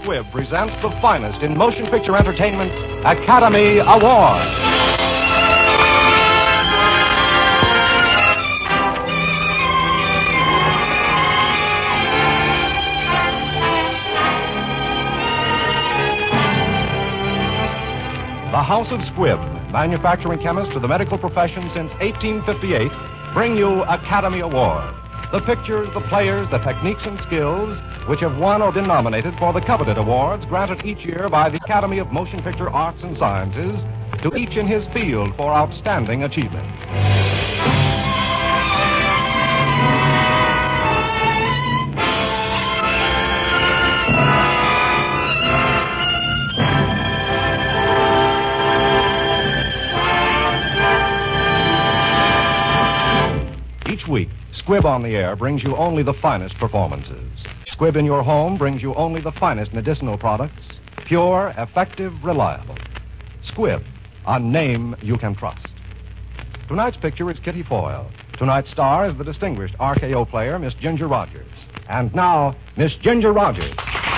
Squibb presents the finest in motion picture entertainment, Academy Award. The House of Squibb, manufacturing chemist to the medical profession since 1858, bring you Academy Award. The pictures, the players, the techniques and skills which have won or been nominated for the coveted awards granted each year by the Academy of Motion Picture Arts and Sciences to each in his field for outstanding achievement. Each week, Squibb on the Air brings you only the finest performances. Squibb in your home brings you only the finest medicinal products, pure, effective, reliable. Squibb, a name you can trust. Tonight's picture is Kitty Foyle. Tonight's star is the distinguished RKO player, Miss Ginger Rogers. And now, Miss Ginger Rogers.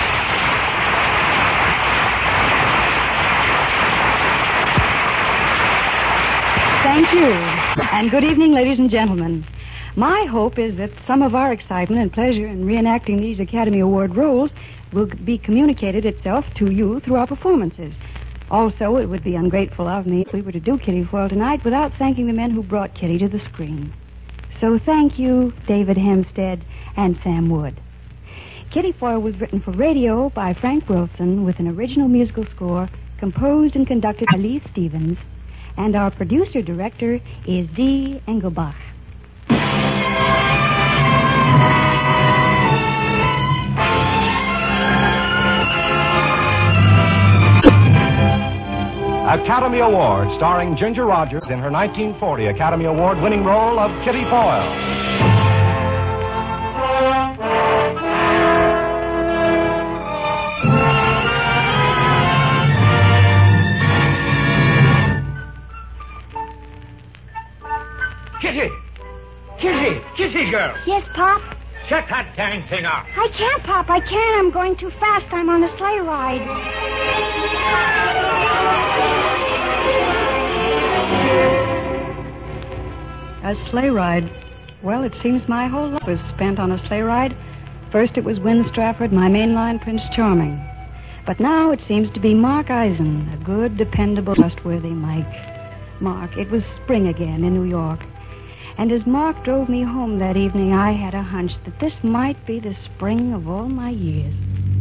Thank you. And good evening, ladies and gentlemen. My hope is that some of our excitement and pleasure in reenacting these Academy Award roles will be communicated itself to you through our performances. Also, it would be ungrateful of me if we were to do Kitty Foyle tonight without thanking the men who brought Kitty to the screen. So thank you, David Hempstead and Sam Wood. Kitty Foyle was written for radio by Frank Wilson with an original musical score composed and conducted by Lee Stevens, and our producer-director is Z. Engelbach. Academy Award, starring Ginger Rogers in her 1940 Academy Award-winning role of Kitty Foyle. Kitty! Kitty! Kitty, girl! Yes, Pop? Shut that dang thing off! I can't, Pop. I can't. I'm going too fast. I'm on a sleigh ride. A sleigh ride. Well, it seems my whole life was spent on a sleigh ride. First it was Win Strafford, my mainline Prince Charming. But now it seems to be Mark Eisen, a good, dependable, trustworthy Mike. Mark, it was spring again in New York. And as Mark drove me home that evening, I had a hunch that this might be the spring of all my years.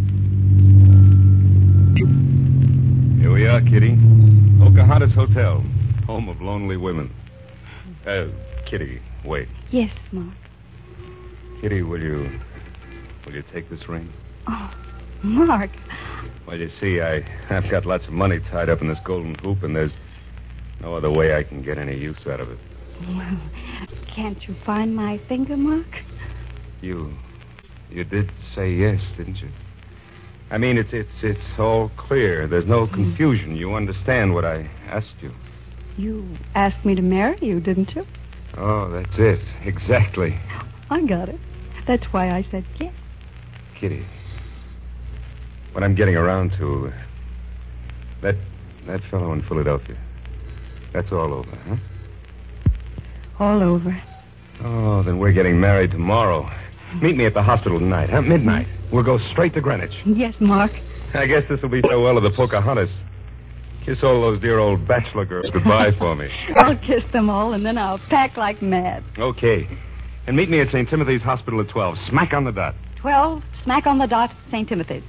Here we are, Kitty. Pocahontas Hotel, home of lonely women. Kitty, wait. Yes, Mark. Kitty, will you take this ring? Oh, Mark. Well, you see, I've got lots of money tied up in this golden hoop, and there's no other way I can get any use out of it. Well, can't you find my finger, Mark? You did say yes, didn't you? I mean, it's all clear. There's no confusion. You understand what I asked you. You asked me to marry you, didn't you? Oh, that's it. Exactly. I got it. That's why I said yes. Kitty, what I'm getting around to, that fellow in Philadelphia, that's all over, huh? All over. Oh, then we're getting married tomorrow. Meet me at the hospital tonight, huh? Midnight. We'll go straight to Greenwich. Yes, Mark. I guess this will be farewell of the Pocahontas. Kiss all those dear old bachelor girls goodbye for me. I'll kiss them all, and then I'll pack like mad. Okay. And meet me at St. Timothy's Hospital at 12. Smack on the dot. 12, smack on the dot, St. Timothy's.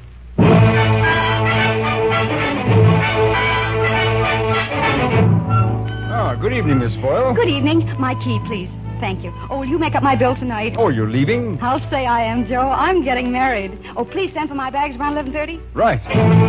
Good evening, Miss Foyle. Good evening. My key, please. Thank you. Oh, will you make up my bill tonight? Oh, you're leaving? I'll say I am, Joe. I'm getting married. Oh, please send for my bags around 11:30. Right.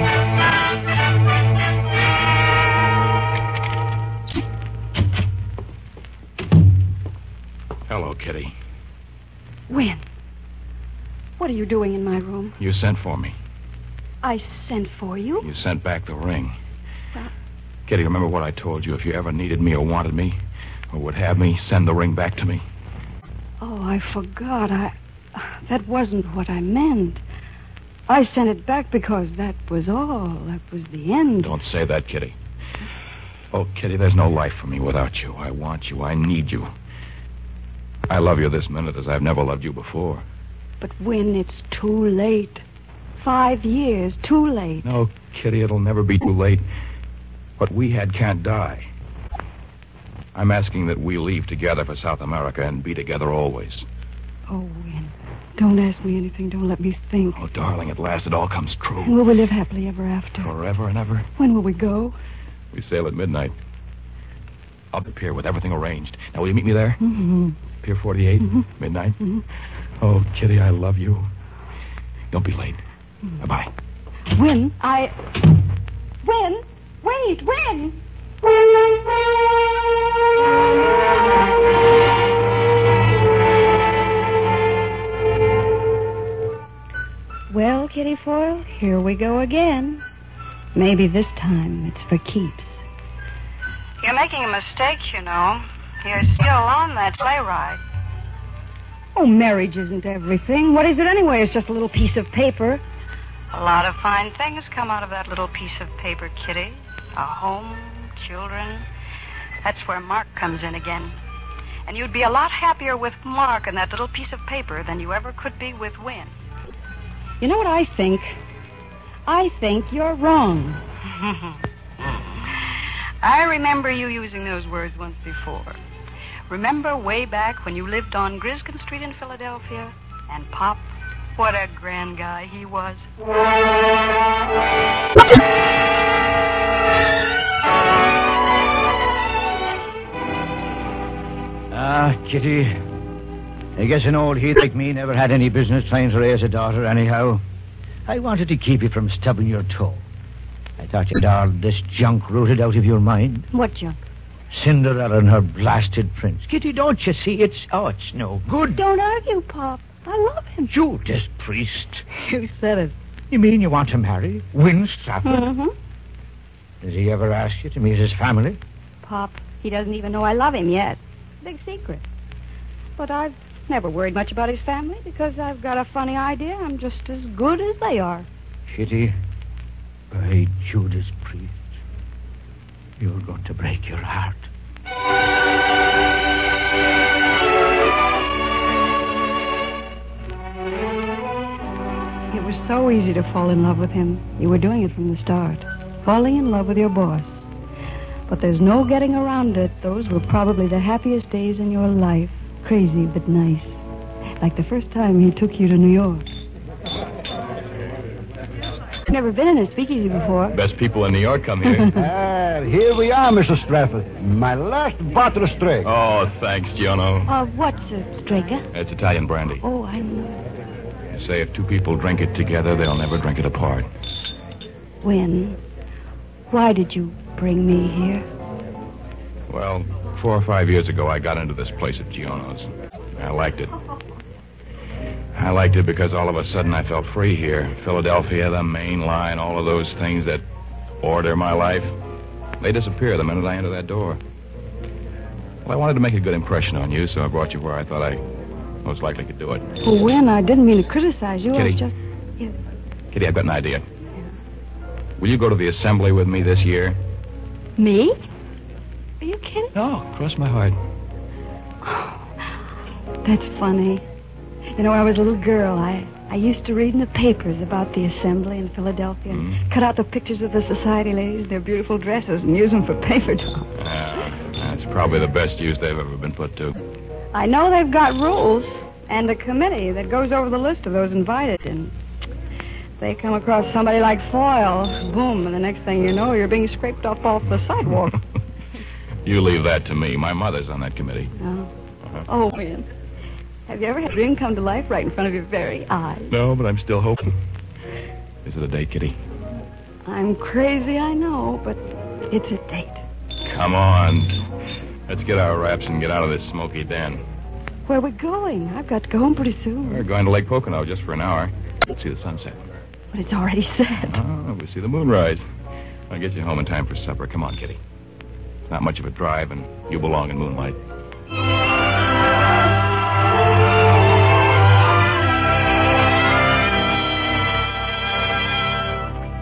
Hello, Kitty. When? What are you doing in my room? You sent for me. I sent for you? You sent back the ring. Well... Kitty, remember what I told you? If you ever needed me or wanted me, or would have me, send the ring back to me. Oh, I forgot. That wasn't what I meant. I sent it back because that was all. That was the end. Don't say that, Kitty. Oh, Kitty, there's no life for me without you. I want you. I need you. I love you this minute as I've never loved you before. But when it's too late. 5 years, too late. No, Kitty, it'll never be too late. What we had can't die. I'm asking that we leave together for South America and be together always. Oh, Win, don't ask me anything. Don't let me think. Oh, darling, at last it all comes true. And will we live happily ever after? Forever and ever. When will we go? We sail at midnight. I'll be pier with everything arranged. Now, will you meet me there? Mm-hmm. Pier 48, midnight. Mm-hmm. Oh, Kitty, I love you. Don't be late. Bye-bye. Win, Win! Wait, Win! Well, Kitty Foyle, here we go again. Maybe this time it's for keeps. You're making a mistake, you know. You're still on that sleigh ride. Oh, marriage isn't everything. What is it anyway? It's just a little piece of paper. A lot of fine things come out of that little piece of paper, Kitty. A home, children. That's where Mark comes in again. And you'd be a lot happier with Mark and that little piece of paper than you ever could be with Win. You know what I think? I think you're wrong. I remember you using those words once before. Remember way back when you lived on Griskin Street in Philadelphia? And Pop, what a grand guy he was. Kitty. I guess an old heath like me never had any business trying to raise a daughter anyhow. I wanted to keep you from stubbing your toe. I thought you'd all this junk rooted out of your mind. What junk? Cinderella and her blasted prince. Kitty, don't you see? It's no good. Don't argue, Pop. I love him. Judas Priest. You said it. You mean you want to marry Win Stratford? Mm-hmm. Does he ever ask you to meet his family? Pop, he doesn't even know I love him yet. Big secret. But I've never worried much about his family because I've got a funny idea I'm just as good as they are. Kitty, by Judas Priest, you're going to break your heart. It was so easy to fall in love with him. You were doing it from the start. Falling in love with your boss. But there's no getting around it. Those were probably the happiest days in your life. Crazy but nice. Like the first time he took you to New York. Never been in a speakeasy before. Best people in New York come here. Here we are, Mr. Stratford. My last bottle of straight. Oh, thanks, Giono. What's a Strega? It's Italian brandy. Oh, I know. They say if two people drink it together, they'll never drink it apart. Win, why did you bring me here? Well, 4 or 5 years ago, I got into this place at Giono's. I liked it. I liked it because all of a sudden I felt free here. Philadelphia, the main line, all of those things that order my life, they disappear the minute I enter that door. Well, I wanted to make a good impression on you, so I brought you where I thought I most likely could do it. Well, Win, I didn't mean to criticize you. Kitty. I was just... Yeah. Kitty, I've got an idea. Will you go to the assembly with me this year? Me? Are you kidding? No, cross my heart. That's funny. You know, when I was a little girl, I used to read in the papers about the assembly in Philadelphia. Cut out the pictures of the society ladies, their beautiful dresses, and use them for paper dolls. That's probably the best use they've ever been put to. I know they've got rules and a committee that goes over the list of those invited. And they come across somebody like Foyle, boom, and the next thing you know, you're being scraped off the sidewalk. You leave that to me. My mother's on that committee. Oh. Oh, Win. Have you ever had a dream come to life right in front of your very eyes? No, but I'm still hoping. Is it a date, Kitty? I'm crazy, I know, but it's a date. Come on. Let's get our wraps and get out of this smoky den. Where are we going? I've got to go home pretty soon. We're going to Lake Pocono just for an hour. Let's see the sunset. But it's already set. Oh, we'll see the moonrise. I'll get you home in time for supper. Come on, Kitty. It's not much of a drive, and you belong in moonlight.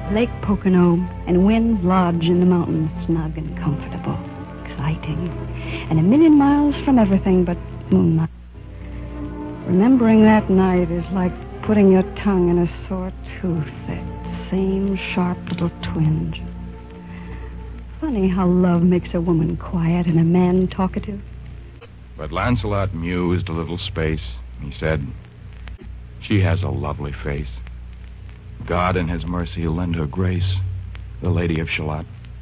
Lake Pocono and Wynn Lodge in the mountains, snug and comfortable, exciting, and 1,000,000 miles from everything but moonlight. Remembering that night is like putting your tongue in a sore tooth, that same sharp little twinge. Funny how love makes a woman quiet and a man talkative. But Lancelot mused a little space. He said, "She has a lovely face. God in his mercy lend her grace, the Lady of Shalott."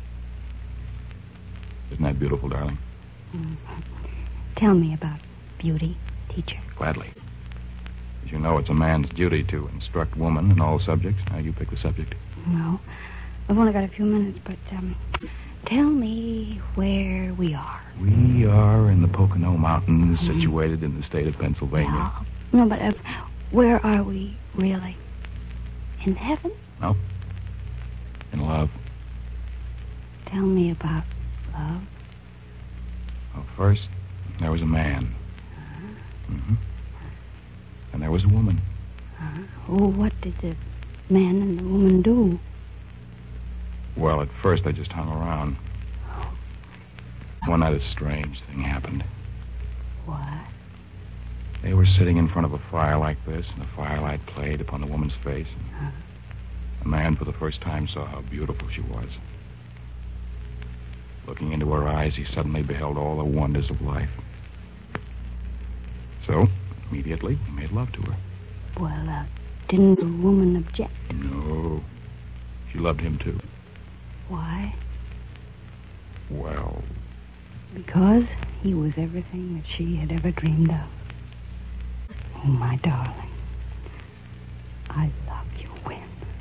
Isn't that beautiful, darling? Tell me about beauty, teacher. Gladly. As you know, it's a man's duty to instruct woman in all subjects. Now, you pick the subject. No, I've only got a few minutes, but tell me where we are. We are in the Pocono Mountains, situated in the state of Pennsylvania. No, but where are we really? In heaven? No. In love. Tell me about love. Well, first, there was a man. And there was a woman. Oh, what did the man and the woman do? Well, at first they just hung around. One night a strange thing happened. What? They were sitting in front of a fire like this, and the firelight played upon the woman's face. And the man, for the first time, saw how beautiful she was. Looking into her eyes, he suddenly beheld all the wonders of life. So, immediately, he made love to her. Well, didn't the woman object? No. She loved him, too. Why? Well... because he was everything that she had ever dreamed of. Oh, my darling. I love you, Wynn.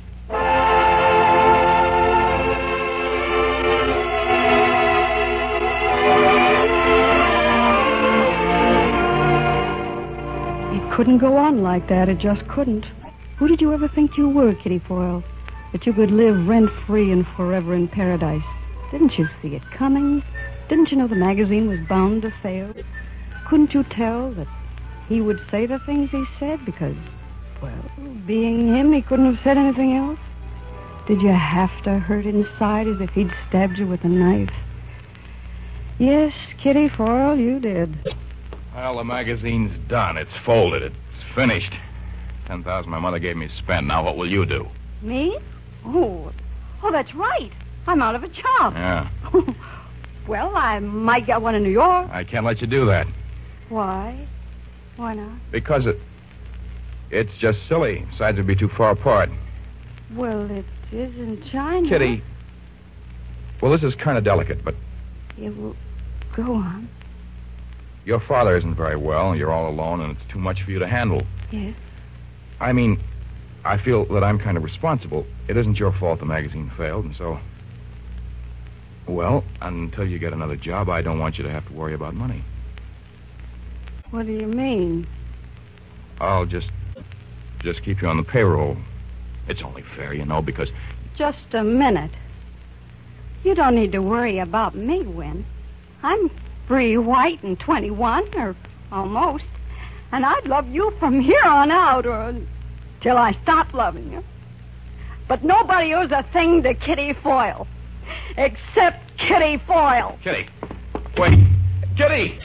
It couldn't go on like that. It just couldn't. Who did you ever think you were, Kitty Foyle? That you could live rent-free and forever in paradise? Didn't you see it coming? Didn't you know the magazine was bound to fail? Couldn't you tell that he would say the things he said because, well, being him, he couldn't have said anything else? Did you have to hurt inside as if he'd stabbed you with a knife? Yes, Kitty Foyle, you did. Well, the magazine's done. It's folded. It's finished. $10,000 my mother gave me to spend. Now, what will you do? Me? Oh, that's right. I'm out of a job. Yeah. Well, I might get one in New York. I can't let you do that. Why? Why not? Because it's just silly. Besides, it'd be too far apart. Well, it is in China. Kitty. Well, this is kind of delicate, but... Yeah, well, go on. Your father isn't very well. You're all alone, and it's too much for you to handle. Yes? I mean, I feel that I'm kind of responsible. It isn't your fault the magazine failed, and so... Well, until you get another job, I don't want you to have to worry about money. What do you mean? I'll just keep you on the payroll. It's only fair, you know, because... Just a minute. You don't need to worry about me, Wynn. I'm free, white, and 21, or almost. And I'd love you from here on out, or till I stop loving you. But nobody owes a thing to Kitty Foyle. Except Kitty Foyle. Kitty. Wait. Kitty!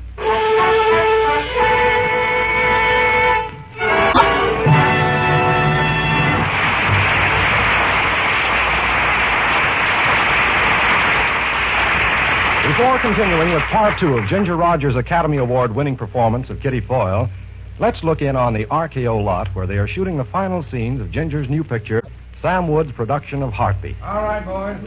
Before continuing with Part 2 of Ginger Rogers' Academy Award-winning performance of Kitty Foyle, let's look in on the RKO lot where they are shooting the final scenes of Ginger's new picture, Sam Wood's production of Heartbeat. All right, boys.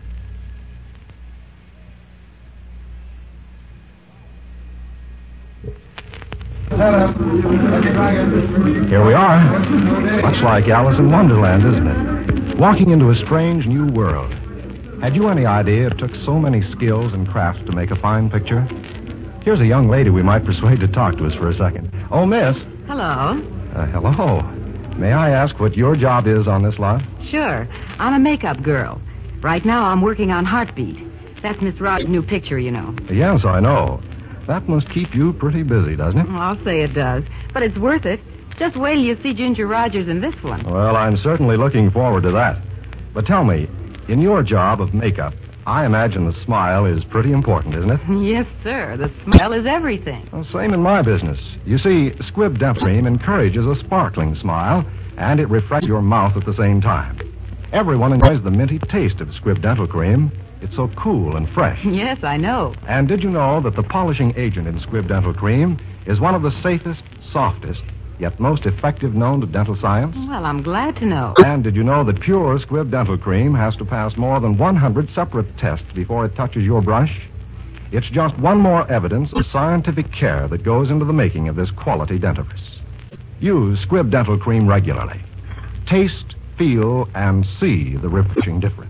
Here we are. Much like Alice in Wonderland, isn't it? Walking into a strange new world. Had you any idea it took so many skills and crafts to make a fine picture? Here's a young lady we might persuade to talk to us for a second. Oh, miss. Hello. Hello. May I ask what your job is on this lot? Sure. I'm a makeup girl. Right now I'm working on Heartbeat. That's Miss Rogers' new picture, you know. Yes, I know. That must keep you pretty busy, doesn't it? I'll say it does. But it's worth it. Just wait till you see Ginger Rogers in this one. Well, I'm certainly looking forward to that. But tell me, in your job of makeup, I imagine the smile is pretty important, isn't it? Yes, sir. The smile is everything. Well, same in my business. You see, Squibb Dental Cream encourages a sparkling smile, and it refreshes your mouth at the same time. Everyone enjoys the minty taste of Squibb Dental Cream. It's so cool and fresh. Yes, I know. And did you know that the polishing agent in Squibb Dental Cream is one of the safest, softest, yet most effective known to dental science? Well, I'm glad to know. And did you know that pure Squibb Dental Cream has to pass more than 100 separate tests before it touches your brush? It's just one more evidence of scientific care that goes into the making of this quality dentifrice. Use Squibb Dental Cream regularly. Taste, feel, and see the refreshing difference.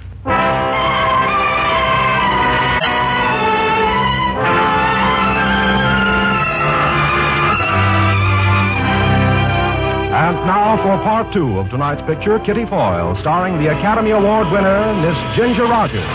And now for part 2 of tonight's picture, Kitty Foyle, starring the Academy Award winner, Miss Ginger Rogers.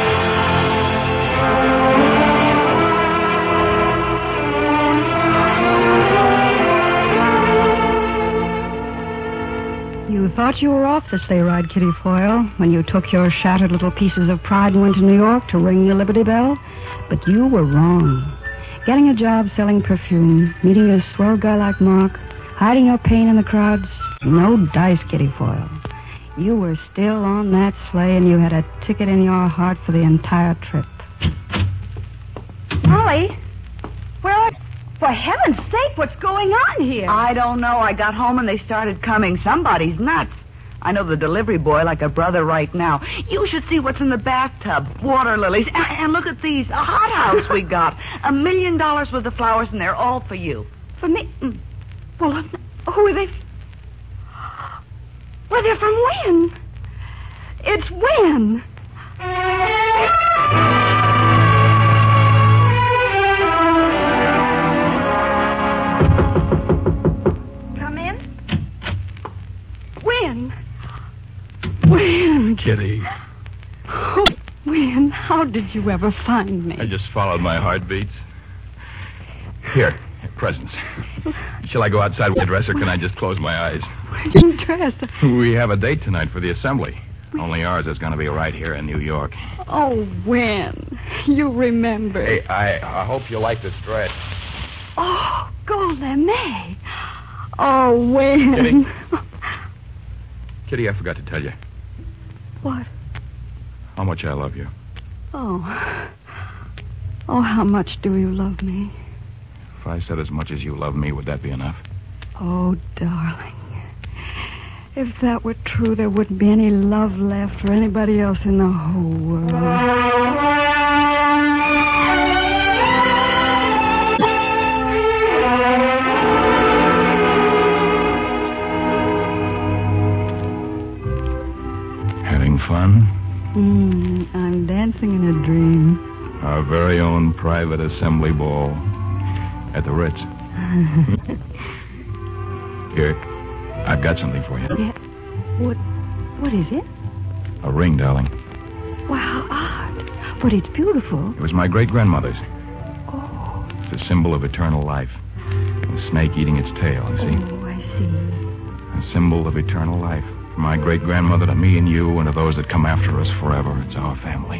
You thought you were off the sleigh ride, Kitty Foyle, when you took your shattered little pieces of pride and went to New York to ring the Liberty Bell. But you were wrong. Getting a job selling perfume, meeting a swell guy like Mark, hiding your pain in the crowds, no dice, Kitty Foyle. You were still on that sleigh, and you had a ticket in your heart for the entire trip. Molly, where are you? For heaven's sake, what's going on here? I don't know. I got home and they started coming. Somebody's nuts. I know the delivery boy like a brother right now. You should see what's in the bathtub. Water lilies. And look at these. A hothouse we got. $1 million worth of flowers, and they're all for you. For me? Well, who are they? Well, they're from Wynn. It's Wynn. Come in. Wynn. Wynn. Kitty. Oh, Wynn, how did you ever find me? I just followed my heartbeats. Here, presents. Shall I go outside with the dress, or can I just close my eyes? Where'd you dress? We have a date tonight for the assembly. Only ours is going to be right here in New York. Oh, Wynn, you remember. Hey, I hope you like this dress. Oh, Golden. Oh, Wynn. Kitty, I forgot to tell you. What? How much I love you. Oh, how much do you love me? If I said as much as you love me, would that be enough? Oh, darling. If that were true, there wouldn't be any love left for anybody else in the whole world. Having fun? I'm dancing in a dream. Our very own private assembly ball at the Ritz. Here, I've got something for you. Yeah. What is it? A ring, darling. Wow, odd. But it's beautiful. It was my great-grandmother's. Oh. It's a symbol of eternal life. A snake eating its tail, you see? Oh, I see. A symbol of eternal life. From my great-grandmother to me and you and to those that come after us forever. It's our family.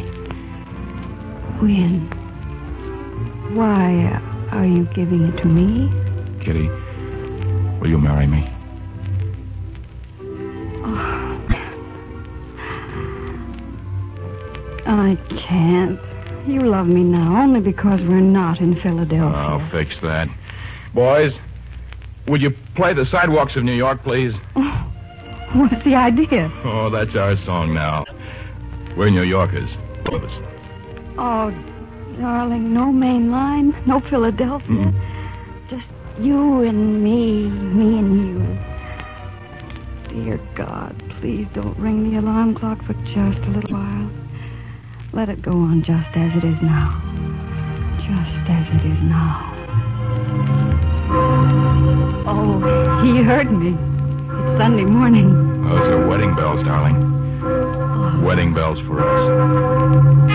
Wynn, why are you giving it to me? Kitty, will you marry me? I can't. You love me now only because we're not in Philadelphia. I'll fix that. Boys, would you play the sidewalks of New York, please? Oh, what's the idea? Oh, that's our song now. We're New Yorkers. Both of us. Oh, darling, no main line, no Philadelphia. Mm-hmm. Just you and me and you. Dear God, please don't ring the alarm clock for just a little while. Let it go on just as it is now. Just as it is now. Oh, he heard me. It's Sunday morning. Those are wedding bells, darling. Oh. Wedding bells for us.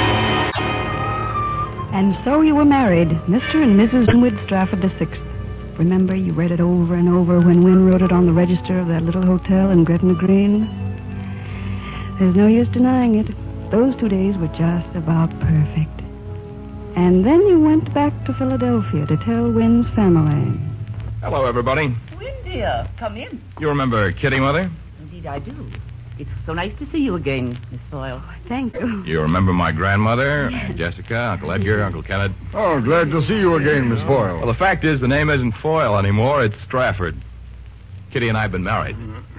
And so you were married, Mr. and Mrs. Winwood Strafford VI. Remember, you read it over and over when Wynne wrote it on the register of that little hotel in Gretna Green? There's no use denying it. Those 2 days were just about perfect. And then you went back to Philadelphia to tell Wynne's family. Hello, everybody. Wynne, dear, come in. You remember Kitty, Mother? Indeed, I do. It's so nice to see you again, Miss Foyle. Thank you. You remember my grandmother, Jessica, Uncle Edgar, Uncle Kenneth? Oh, glad to see you again, Miss Foyle. Well, the fact is, the name isn't Foyle anymore. It's Strafford. Kitty and I have been married.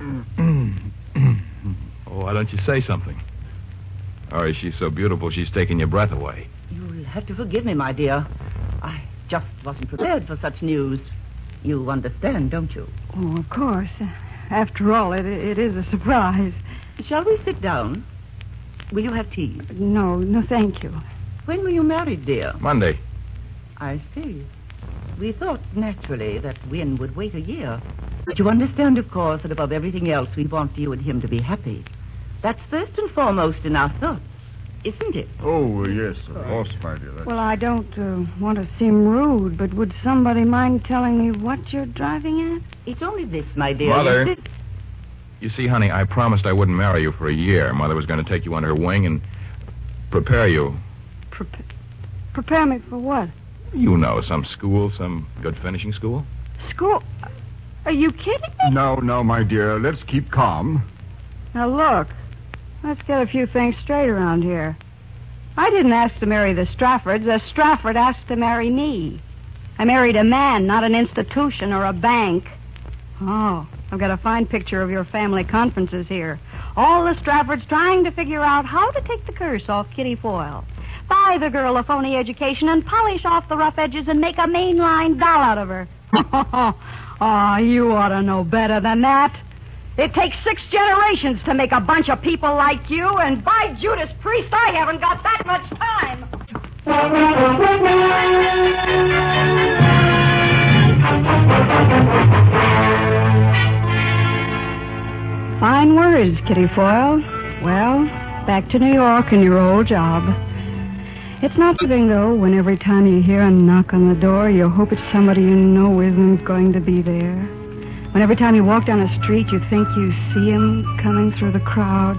Oh, why don't you say something? Or is she so beautiful she's taking your breath away? You'll have to forgive me, my dear. I just wasn't prepared for such news. You understand, don't you? Oh, of course. After all, it is a surprise. Shall we sit down? Will you have tea? No, thank you. When were you married, dear? Monday. I see. We thought, naturally, that Wynne would wait a year. But you understand, of course, that above everything else, we want you and him to be happy. That's first and foremost in our thoughts, isn't it? Oh, yes, of course, my dear. Well, I don't want to seem rude, but would somebody mind telling me what you're driving at? It's only this, my dear. Mother. You see, honey, I promised I wouldn't marry you for a year. Mother was going to take you under her wing and prepare you. Prepare me for what? You know, some school, some good finishing school. School? Are you kidding me? No, my dear. Let's keep calm. Now, look. Let's get a few things straight around here. I didn't ask to marry the Straffords. The Strafford asked to marry me. I married a man, not an institution or a bank. Oh, I've got a fine picture of your family conferences here. All the Straffords trying to figure out how to take the curse off Kitty Foyle. Buy the girl a phony education and polish off the rough edges and make a mainline doll out of her. Oh, you ought to know better than that. It takes 6 generations to make a bunch of people like you, and by Judas Priest, I haven't got that much time. Fine words, Kitty Foyle. Well, back to New York and your old job. It's not fitting, though, when every time you hear a knock on the door, you hope it's somebody you know isn't going to be there. When every time you walk down a street, you think you see him coming through the crowd.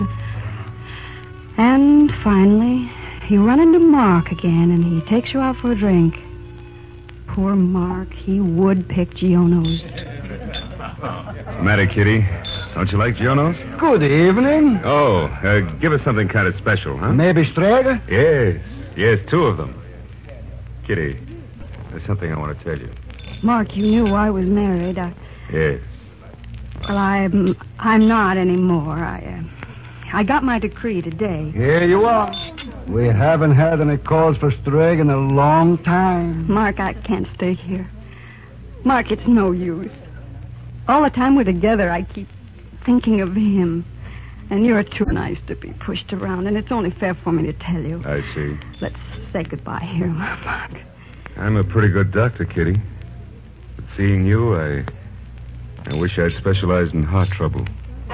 And finally, you run into Mark again, and he takes you out for a drink. Poor Mark, he would pick Giono's. Matter, Kitty? Don't you like Giono's? Good evening. Oh, give us something kind of special, huh? Maybe straight? Yes, 2 of them. Kitty, there's something I want to tell you. Mark, you knew I was married. Yes. Well, I'm not anymore. I got my decree today. Here you are. We haven't had any cause for straying in a long time. Mark, I can't stay here. Mark, it's no use. All the time we're together, I keep thinking of him. And you're too nice to be pushed around, and it's only fair for me to tell you. I see. Let's say goodbye here, Mark. I'm a pretty good doctor, Kitty. But seeing you, I wish I'd specialized in heart trouble.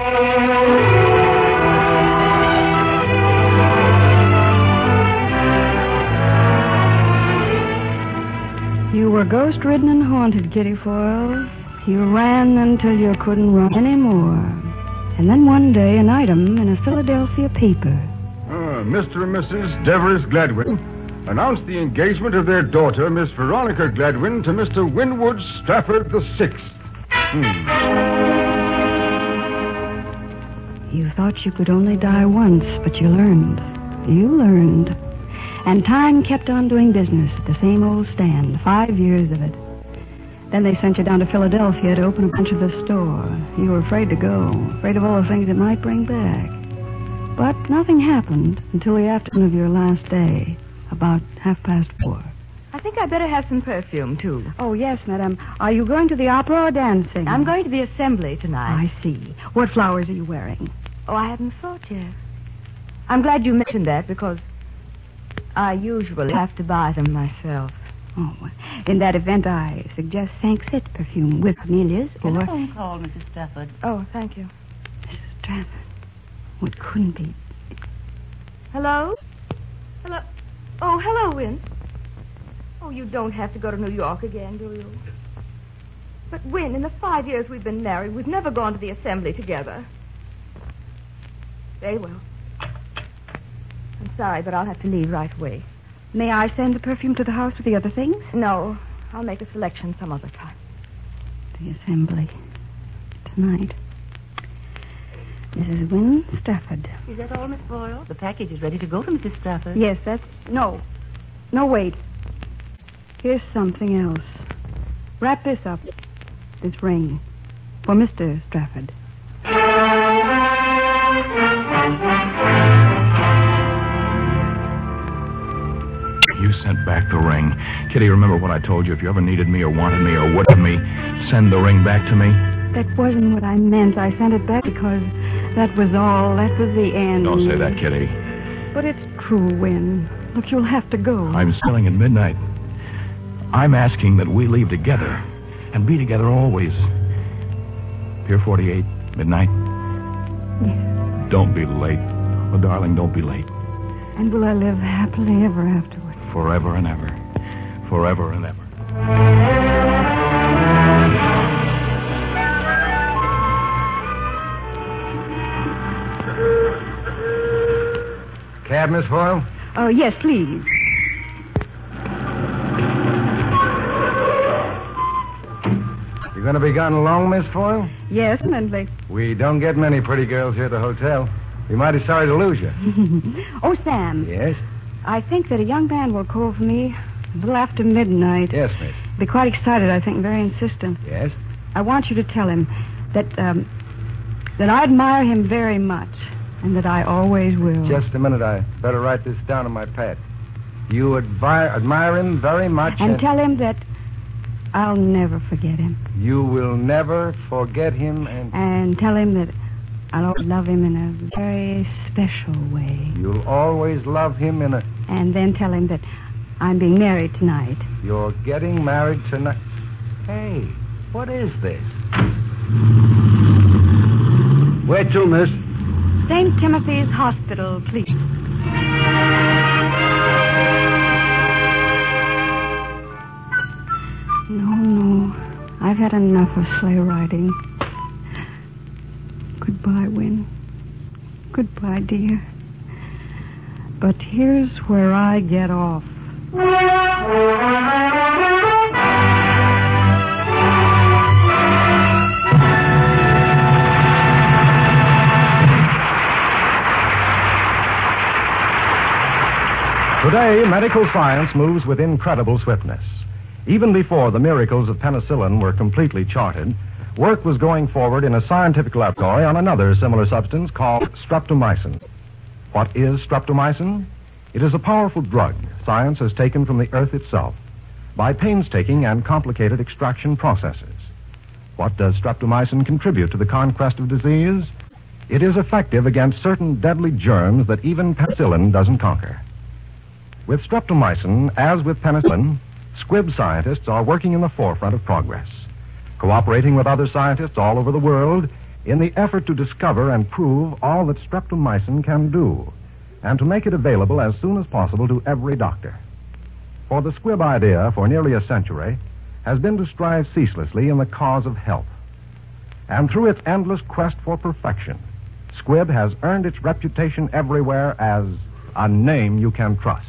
You were ghost-ridden and haunted, Kitty Foyle. You ran until you couldn't run anymore. And then one day, an item in a Philadelphia paper. Mr. and Mrs. Devereux Gladwin announced the engagement of their daughter, Miss Veronica Gladwin, to Mr. Winwood Strafford VI. You thought you could only die once, but you learned. You learned. And time kept on doing business at the same old stand, 5 years of it. Then they sent you down to Philadelphia to open a bunch of the store. You were afraid to go, afraid of all the things it might bring back. But nothing happened until the afternoon of your last day, about 4:30. I think I better have some perfume, too. Oh, yes, madam. Are you going to the opera or dancing? I'm going to the assembly tonight. I see. What flowers are you wearing? Oh, I haven't thought yet. I'm glad you mentioned that, because I usually have to buy them myself. Oh, in that event, I suggest St. Cyr perfume with camellias or... Telephone call, Mrs. Strafford. Oh, thank you. Mrs. Strafford. Oh, it couldn't be. Hello? Hello? Oh, hello, Wynne. Oh, you don't have to go to New York again, do you? But, Win, in the 5 years we've been married, we've never gone to the assembly together. Very well. I'm sorry, but I'll have to leave right away. May I send the perfume to the house with the other things? No. I'll make a selection some other time. The assembly. Tonight. Mrs. Wynne Stafford. Is that all, Miss Boyle? The package is ready to go to Mrs. Stafford. Yes, that's... No. No, wait. Here's something else. Wrap this up. This ring. For Mr. Stafford. You sent back the ring. Kitty, remember what I told you. If you ever needed me or wanted me or would me, send the ring back to me. That wasn't what I meant. I sent it back because that was all. That was the end. Don't say that, Kitty. But it's true, Win. Look, you'll have to go. I'm sailing at midnight. I'm asking that we leave together and be together always. Pier 48, midnight. Yes. Don't be late. Oh, darling, don't be late. And will I live happily ever afterward? Forever and ever. Forever and ever. Cab, Miss Foyle? Oh, yes, please. You going to be gone long, Miss Foyle? Yes, Lindley. We don't get many pretty girls here at the hotel. We're mighty sorry to lose you. Oh, Sam. Yes? I think that a young man will call for me a little after midnight. Yes, miss. Be quite excited, I think, very insistent. Yes? I want you to tell him that I admire him very much and that I always will. Just a minute. I better write this down on my pad. You admire him very much. And tell him that I'll never forget him. You will never forget him And tell him that I'll always love him in a very special way. You'll always love him in a... And then tell him that I'm being married tonight. You're getting married tonight? Hey, what is this? Where to, miss? St. Timothy's Hospital, please. No. I've had enough of sleigh riding. Goodbye, Win. Goodbye, dear. But here's where I get off. Today, medical science moves with incredible swiftness. Even before the miracles of penicillin were completely charted, work was going forward in a scientific laboratory on another similar substance called streptomycin. What is streptomycin? It is a powerful drug science has taken from the earth itself by painstaking and complicated extraction processes. What does streptomycin contribute to the conquest of disease? It is effective against certain deadly germs that even penicillin doesn't conquer. With streptomycin, as with penicillin, Squibb scientists are working in the forefront of progress, cooperating with other scientists all over the world in the effort to discover and prove all that streptomycin can do, and to make it available as soon as possible to every doctor. For the Squibb idea, for nearly a century, has been to strive ceaselessly in the cause of health. And through its endless quest for perfection, Squibb has earned its reputation everywhere as a name you can trust.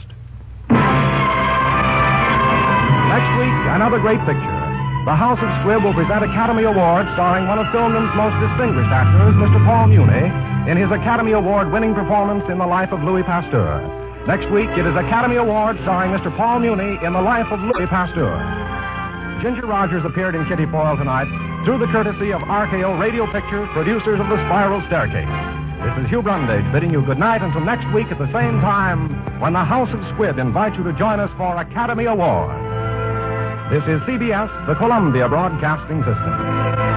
Next week, another great picture. The House of Squibb will present Academy Award starring one of Filmden's most distinguished actors, Mr. Paul Muni, in his Academy Award-winning performance in The Life of Louis Pasteur. Next week, it is Academy Award starring Mr. Paul Muni in The Life of Louis Pasteur. Ginger Rogers appeared in Kitty Foyle tonight through the courtesy of RKO Radio Pictures, producers of The Spiral Staircase. This is Hugh Brundage bidding you good night until next week at the same time when the House of Squibb invites you to join us for Academy Award. This is CBS, the Columbia Broadcasting System.